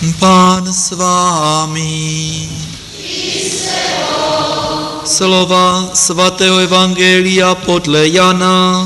Pán s vámi. Slova svatého evangelia podle Jana.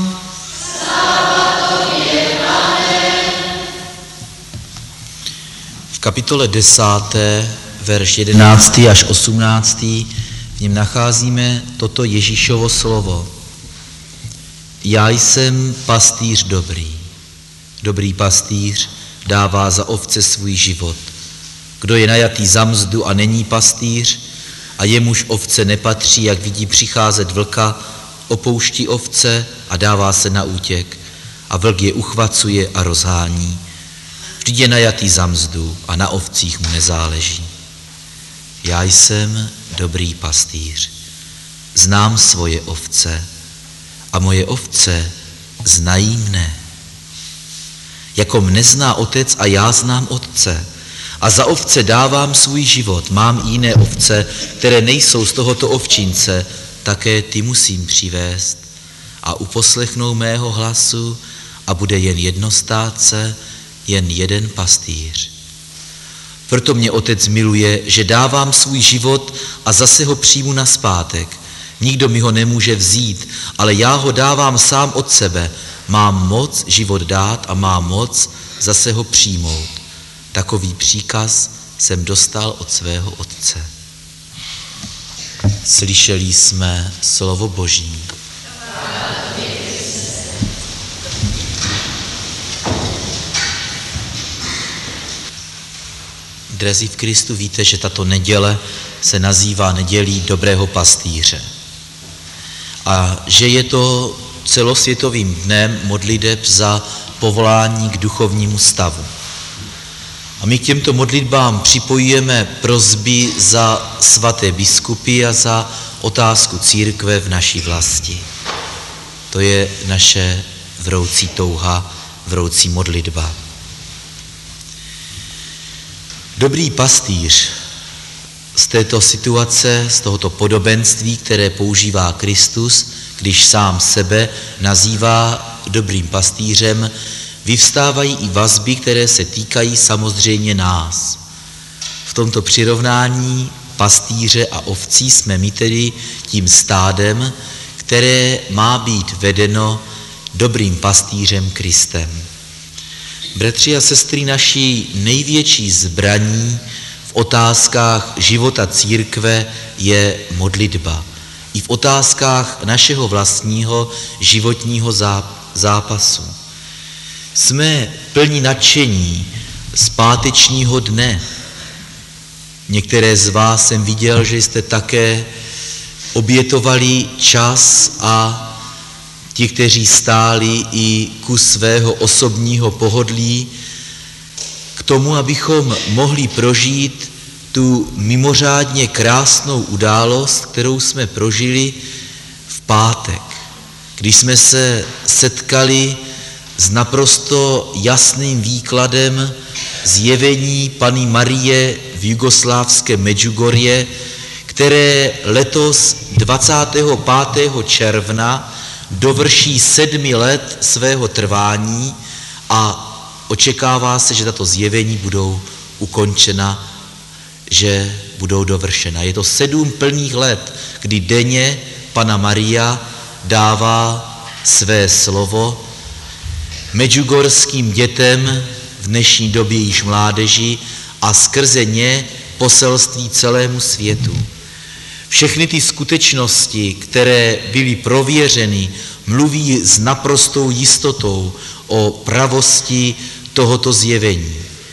V kapitole 10, verš 11 až 18, v něm nacházíme toto Ježíšovo slovo. Já jsem pastýř dobrý. Dobrý pastýř dává za ovce svůj život. Kdo je najatý za mzdu a není pastýř a jemuž ovce nepatří, jak vidí přicházet vlka, opouští ovce a dává se na útěk a vlk je uchvacuje a rozhání. Vždyť je najatý za mzdu a na ovcích mu nezáleží. Já jsem dobrý pastýř. Znám svoje ovce a moje ovce znají mne. Jako mne zná otec a já znám otce. A za ovce dávám svůj život. Mám jiné ovce, které nejsou z tohoto ovčince, také ty musím přivést. A uposlechnou mého hlasu a bude jen jedno stádce, jen jeden pastýř. Proto mě otec miluje, že dávám svůj život a zase ho přijmu nazpátek. Nikdo mi ho nemůže vzít, ale já ho dávám sám od sebe. Mám moc život dát a mám moc zase ho přijmout. Takový příkaz jsem dostal od svého otce. Slyšeli jsme slovo Boží. Drazí v Kristu, víte, že tato neděle se nazývá nedělí dobrého pastýře. A že je to celosvětovým dnem modliteb za povolání k duchovnímu stavu. A my k těmto modlitbám připojujeme prosby za svaté biskupy a za otázku církve v naší vlasti. To je naše vroucí touha, vroucí modlitba. Dobrý pastýř z této situace, z tohoto podobenství, které používá Kristus, když sám sebe nazývá dobrým pastýřem, vyvstávají i vazby, které se týkají samozřejmě nás. V tomto přirovnání pastýře a ovcí jsme my tedy tím stádem, které má být vedeno dobrým pastýřem Kristem. Bratři a sestry, naší největší zbraní v otázkách života církve je modlitba. I v otázkách našeho vlastního životního zápasu. Jsme plní nadšení z pátečního dne. Některé z vás jsem viděl, že jste také obětovali čas a ti, kteří stáli i kus svého osobního pohodlí, k tomu, abychom mohli prožít tu mimořádně krásnou událost, kterou jsme prožili v pátek, když jsme se setkali s naprosto jasným výkladem zjevení Panny Marie v jugoslávském Medjugorje, které letos 25. června dovrší 7 let svého trvání a očekává se, že tato zjevení budou ukončena, že budou dovršena. Je to 7 plných let, kdy denně Panna Maria dává své slovo medjugorským dětem, v dnešní době již mládeži, a skrze ně poselství celému světu. Všechny ty skutečnosti, které byly prověřeny, mluví s naprostou jistotou o pravosti tohoto zjevení.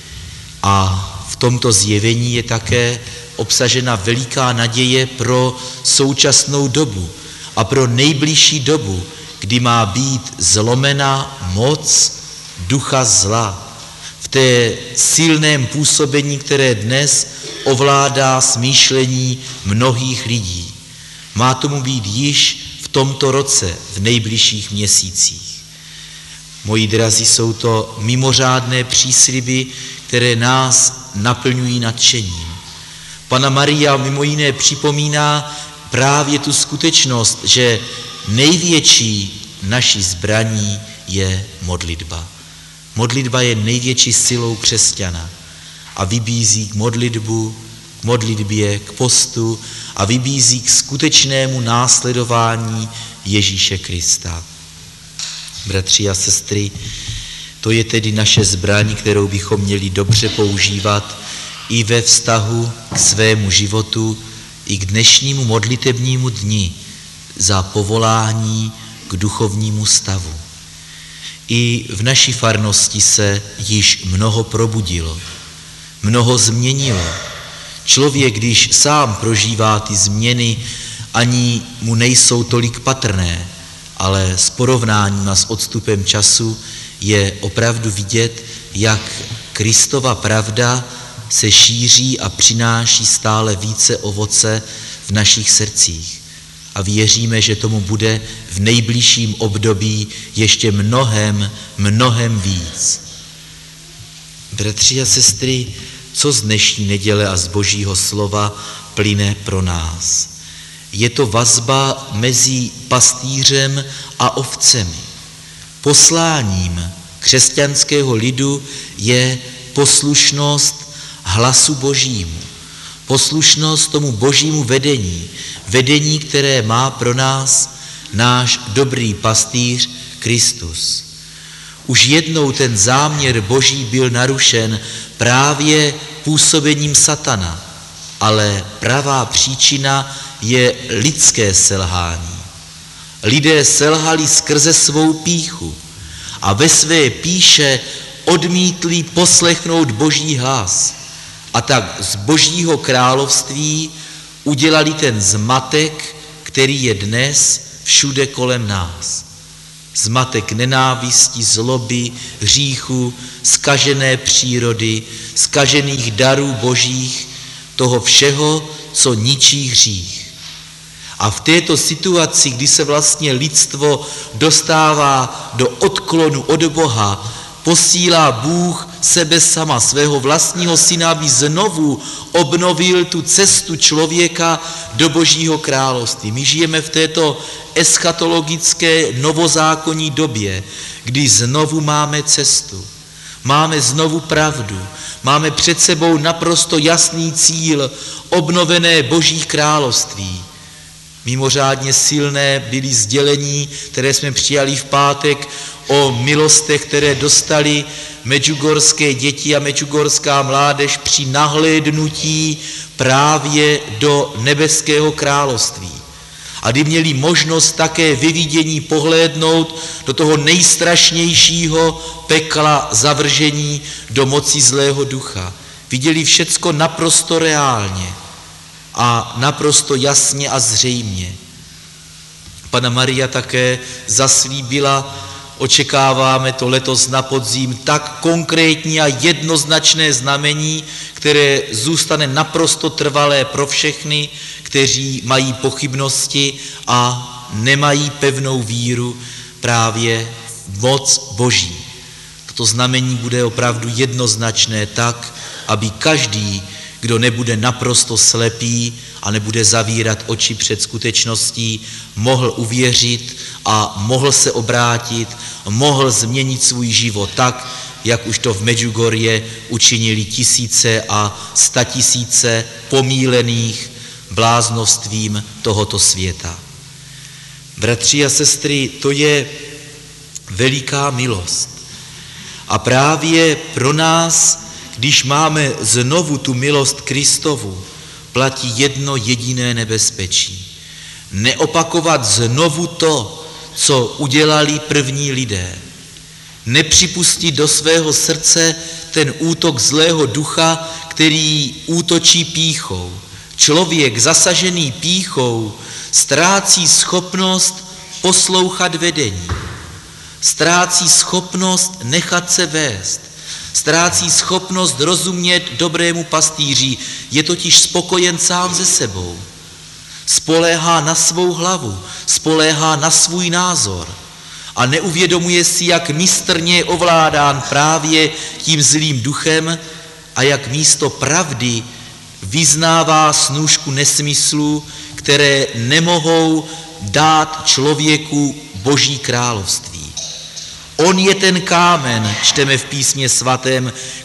A v tomto zjevení je také obsažena veliká naděje pro současnou dobu a pro nejbližší dobu, kdy má být zlomena moc ducha zla v té silném působení, které dnes ovládá smýšlení mnohých lidí. Má tomu být již v tomto roce, v nejbližších měsících. Moji drazí, jsou to mimořádné přísliby, které nás naplňují nadšením. Panna Maria mimo jiné připomíná právě tu skutečnost, že největší naší zbraní je modlitba. Modlitba je největší silou křesťana. a vybízí k modlitbě, k postu a vybízí k skutečnému následování Ježíše Krista. Bratři a sestry, to je tedy naše zbraň, kterou bychom měli dobře používat i ve vztahu k svému životu, i k dnešnímu modlitebnímu dni za povolání k duchovnímu stavu. I v naší farnosti se již mnoho probudilo, mnoho změnilo. Člověk, když sám prožívá ty změny, ani mu nejsou tolik patrné, ale s porovnáním a s odstupem času je opravdu vidět, jak Kristova pravda se šíří a přináší stále více ovoce v našich srdcích. A věříme, že tomu bude v nejbližším období ještě mnohem víc. Bratři a sestry, co z dnešní neděle a z Božího slova plyne pro nás? Je to vazba mezi pastýřem a ovcemi. Posláním křesťanského lidu je poslušnost hlasu Božímu, poslušnost tomu Božímu vedení, které má pro nás náš dobrý pastýř Kristus. Už jednou ten záměr Boží byl narušen právě působením satana, ale pravá příčina je lidské selhání. Lidé selhali skrze svou pýchu a ve své pýše odmítli poslechnout Boží hlas. A tak z Božího království udělali ten zmatek, který je dnes všude kolem nás. Zmatek nenávisti, zloby, hříchu, zkažené přírody, zkažených darů Božích, toho všeho, co ničí hřích. A v této situaci, kdy se vlastně lidstvo dostává do odklonu od Boha, posílá Bůh sebe sama, svého vlastního syna, aby znovu obnovil tu cestu člověka do Božího království. My žijeme v této eschatologické novozákonní době, kdy znovu máme cestu, máme znovu pravdu, máme před sebou naprosto jasný cíl obnovené Boží království. Mimořádně silné byly sdělení, které jsme přijali v pátek o milostech, které dostali medjugorské děti a medjugorská mládež při nahlédnutí právě do nebeského království. A kdy měli možnost také ve vidění pohlédnout do toho nejstrašnějšího pekla zavržení do moci zlého ducha. Viděli všecko naprosto reálně a naprosto jasně a zřejmě. Panna Maria také zaslíbila, očekáváme to letos na podzim, tak konkrétní a jednoznačné znamení, které zůstane naprosto trvalé pro všechny, kteří mají pochybnosti a nemají pevnou víru právě v moc Boží. Toto znamení bude opravdu jednoznačné tak, aby každý, kdo nebude naprosto slepý a nebude zavírat oči před skutečností, mohl uvěřit a mohl se obrátit, mohl změnit svůj život tak, jak už to v Medjugorje učinili tisíce a statisíce pomílených bláznovstvím tohoto světa. Bratři a sestry, to je veliká milost. A právě pro nás, když máme znovu tu milost Kristovu, platí jedno jediné nebezpečí. Neopakovat znovu to, co udělali první lidé. Nepřipustit do svého srdce ten útok zlého ducha, který útočí pýchou. Člověk zasažený pýchou ztrácí schopnost poslouchat vedení. Ztrácí schopnost nechat se vést. Ztrácí schopnost rozumět dobrému pastýři, je totiž spokojen sám se sebou. Spoléhá na svou hlavu, spoléhá na svůj názor a neuvědomuje si, jak mistrně je ovládán právě tím zlým duchem a jak místo pravdy vyznává snůšku nesmyslů, které nemohou dát člověku Boží království. On je ten kámen, čteme v písmě svatém,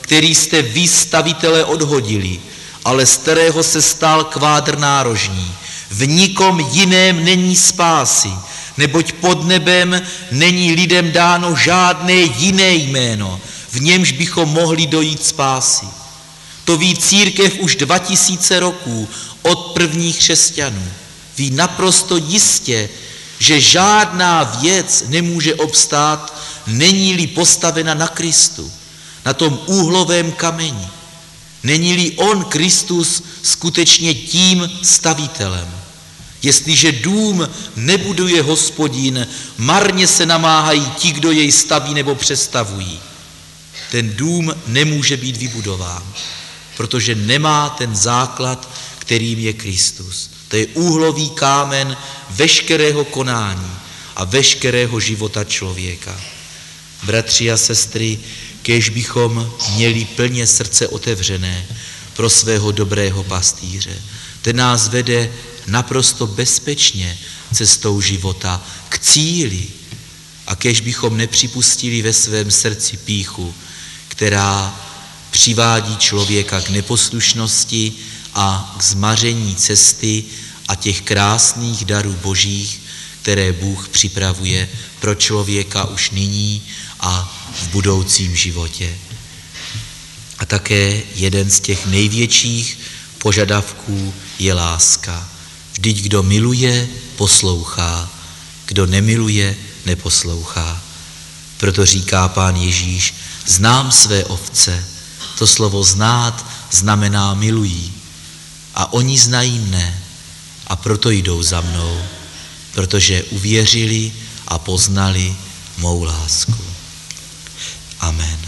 který jste vy, stavitele, odhodili, ale z kterého se stal kvádr nárožní. V nikom jiném není spásy, neboť pod nebem není lidem dáno žádné jiné jméno, v němž bychom mohli dojít spásy. To ví církev už 2000 roků od prvních křesťanů. Ví naprosto jistě, že žádná věc nemůže obstát, není-li postavena na Kristu, na tom úhlovém kameni. Není-li on, Kristus, skutečně tím stavitelem. Jestliže dům nebuduje Hospodin, marně se namáhají ti, kdo jej staví nebo přestavují. Ten dům nemůže být vybudován, protože nemá ten základ, kterým je Kristus. To je úhlový kámen veškerého konání a veškerého života člověka. Bratři a sestry, kéž bychom měli plně srdce otevřené pro svého dobrého pastýře. Ten nás vede naprosto bezpečně cestou života k cíli a kéž bychom nepřipustili ve svém srdci pýchu, která přivádí člověka k neposlušnosti a k zmaření cesty a těch krásných darů božích, které Bůh připravuje pro člověka už nyní a v budoucím životě. A také jeden z těch největších požadavků je láska. Vždyť kdo miluje, poslouchá, kdo nemiluje, neposlouchá. Proto říká Pán Ježíš, znám své ovce. To slovo znát znamená milují. A oni znají mne a proto jdou za mnou, protože uvěřili a poznali mou lásku. Amen.